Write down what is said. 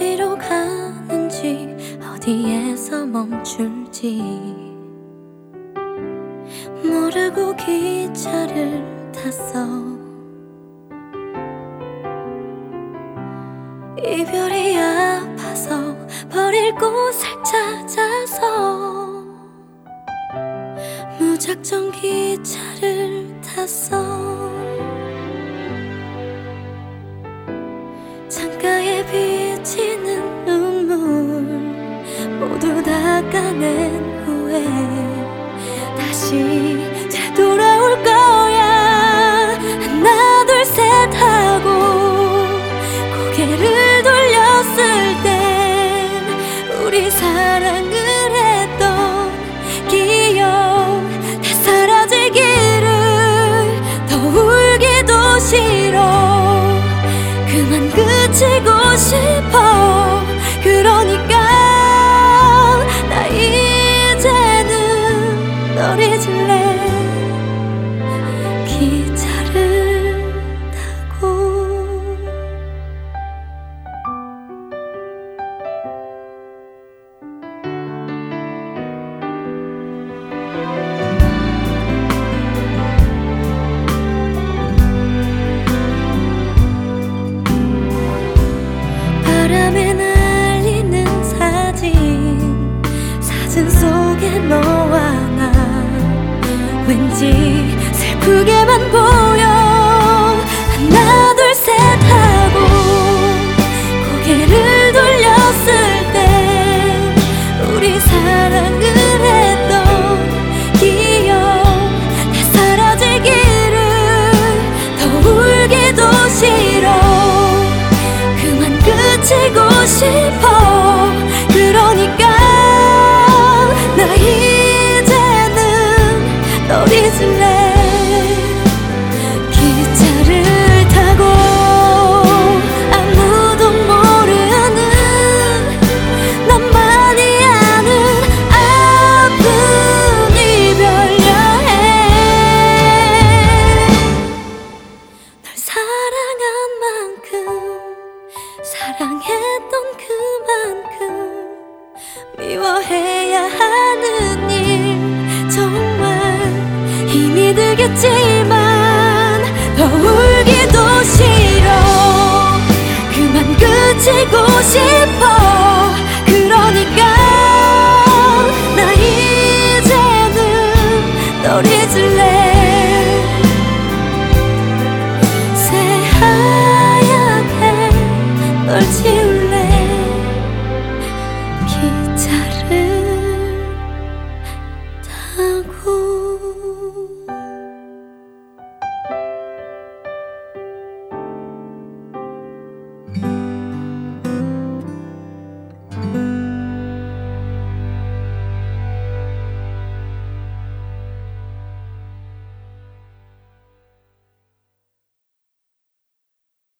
어디로 가는지 어디에서 멈출지 모르고 기차를 탔어. 이별이 아파서 버릴 곳을 찾아서 무작정 기차를 탔어. 창가에 비치는 눈물 모두 닦아낸 후에 다시 되돌아올 거야. 하나 둘 셋 하고 고개를 돌렸을 땐 우리 사랑을 했던 기억 다 사라지기를 더 울기도 싫어. 그만 그치고 싶어. 그러니까 나 이제는 널 잊을래. 기차를 타고 바람에 날리는 사진 속에 너와 나 왠지 슬프게만 보여. 하나 둘 셋 하고 고개를 돌렸을 때 우리 사랑을 했던 기억 다 사라지기를 더 울기도 싫어. 그만 그치고 싶어. 그러니까 나 이제는 널 잊을래. 기차를 타고 아무도 모르는 나만이 아는 아픈 이별 여행. 널 사랑한 만큼 사랑했던 그만큼 미워해야 하는 일 정말 힘이 들겠지만 더 울기도 싫어. 그만 그치고 싶어. 그러니까 나 이제는 널 잊을래. 새하얗게 널